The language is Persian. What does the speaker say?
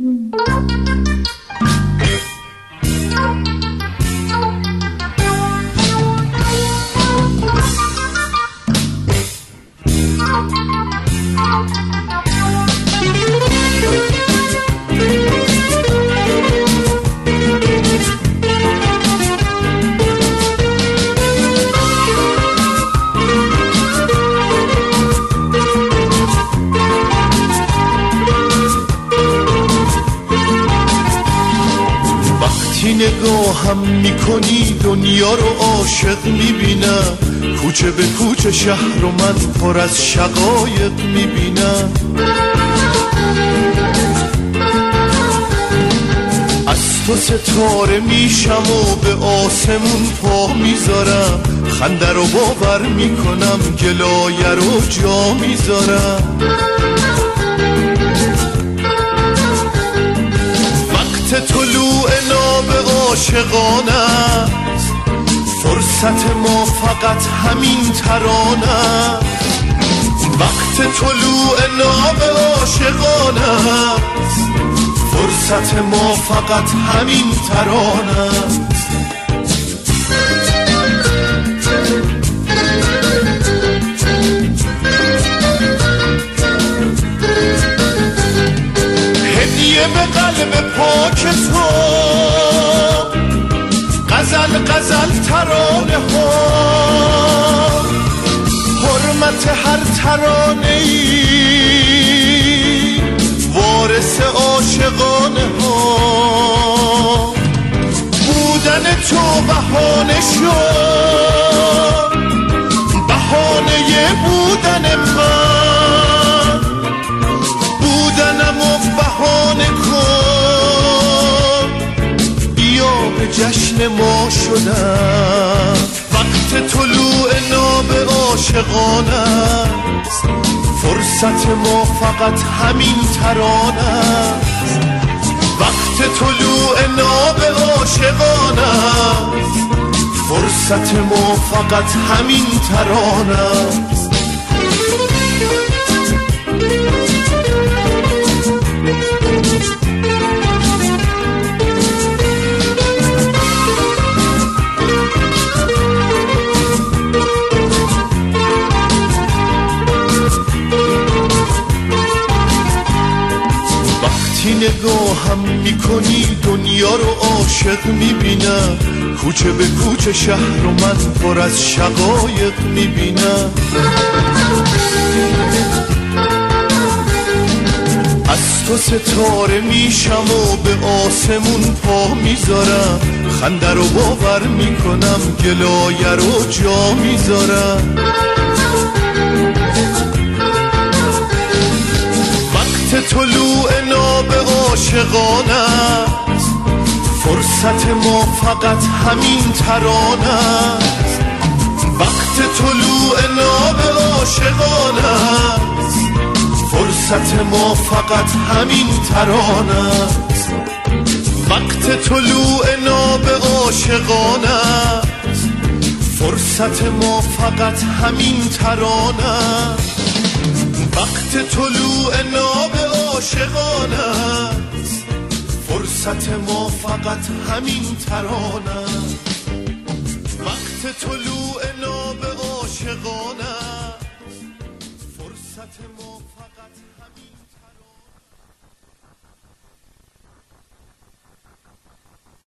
نگاهم میکنی دنیا رو عاشق میبینم، کوچه به کوچه شهر رو من پر از شقایق میبینم. از تو ستاره میشم و به آسمون پا میذارم، خنده رو باور میکنم، گلایه رو جا میذارم. وقت طلوع ناب عاشقانه است، فرصت ما فقط همین ترانه است. وقت طلوع ناب عاشقانه است، فرصت ما فقط همین ترانه است. هدیه به قلب پاک تو، غزل غزل ترانه ها، حرمت هر ترانه ای وارث عاشقانه ها. بودن تو بهانه شد، بهانه بودن من، بودنم و بهانه کن، بیا به جشن ما شدم. وقت طلوع ناب عاشقانه است، فرصت ما فقط همین ترانه است. وقت طلوع ناب عاشقانه است، فرصت ما فقط همین ترانه است. نگاهم میکنی دنیا رو عاشق میبینم، کوچه به کوچه شهر رو من پر از شقایق میبینم. از تو ستاره میشم و به آسمون پا میذارم، خنده رو باور میکنم، گلایه رو جا میذارم. وقت طلوع ناب عاشقانه است، فرصت ما فقط همین ترانه است. وقت طلوع ناب عاشقانه است، فرصت ما فقط همین ترانه است. وقت طلوع ناب عاشقانه است، فرصت ما فقط همین ترانه است. وقت طلوع ناب عاشقانه است، فرصت ما فقط همین ترانه است. وقت طلوع ناب عاشقانه است، فرصت ما فقط